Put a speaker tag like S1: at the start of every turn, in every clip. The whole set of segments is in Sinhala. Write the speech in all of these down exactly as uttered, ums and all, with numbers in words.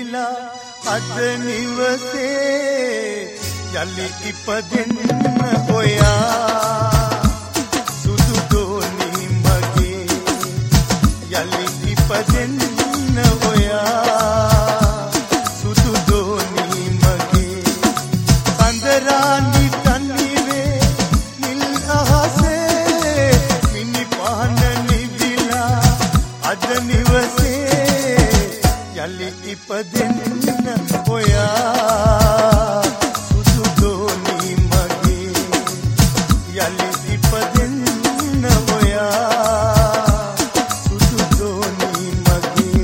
S1: නිවිලා අද නිවසේ යලි ඉපදෙන්න ඔයා සුදු දෝනි මගේ යලි ඉපදෙන්න ඔයා සුදු දෝනි මගේ පන්දරානි තනිවේ නිල් අහසේ මිනි පහන නිවිලා අද නිවසේ යලි ඉපදෙන්න ඔයා සුදු දෝනි මගේ යලි ඉපදෙන්න ඔයා සුදු දෝනි මගේ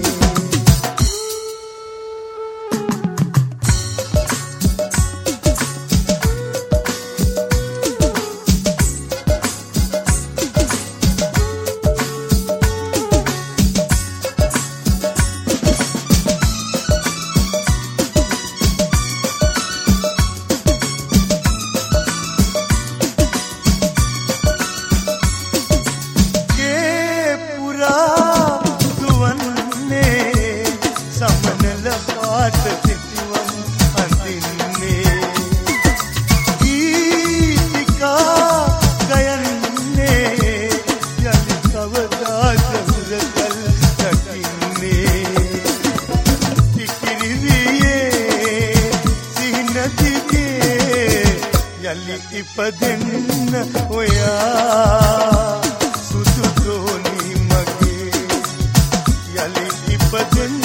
S1: යලි ඉපදෙන්න ඔයා සුදු දෝනි මගේ යලි ඉපදෙන්න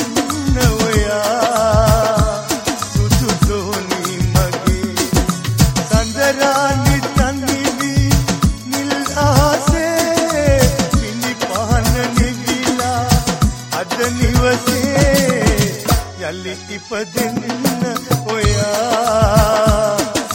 S1: ඔයා සුදු දෝනි මගේ සඳරානි තනිවි නිල් අහසේ මිනි පහන නිවිලා අද නිවසේ යලි ඉපදෙන්න ඔයා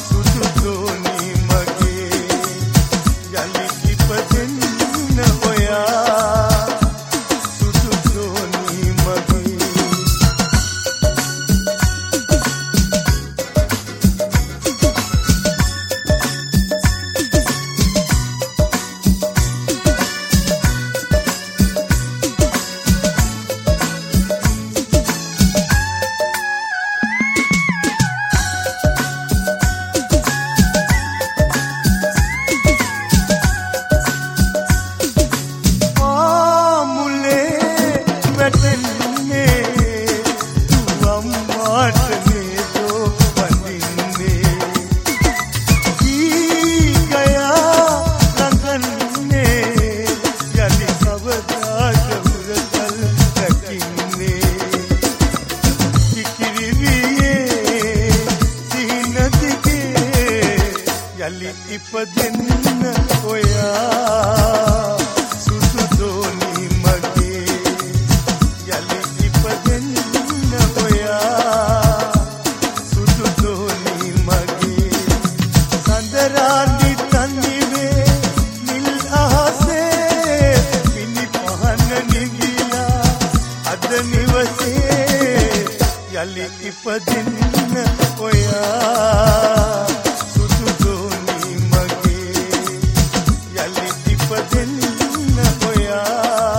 S1: යලි ඉපදෙන්න ඔයා සුදු දෝනි මගේ යලි ඉපදෙන්න ඔයා සුදු දෝනි මගේ සඳරානි තනිවේ නිල් අහසේ මිනි පහන නිවිලා අද නිවසේ යලි ඉපදෙන්න ඔයා Yali ipadenna oya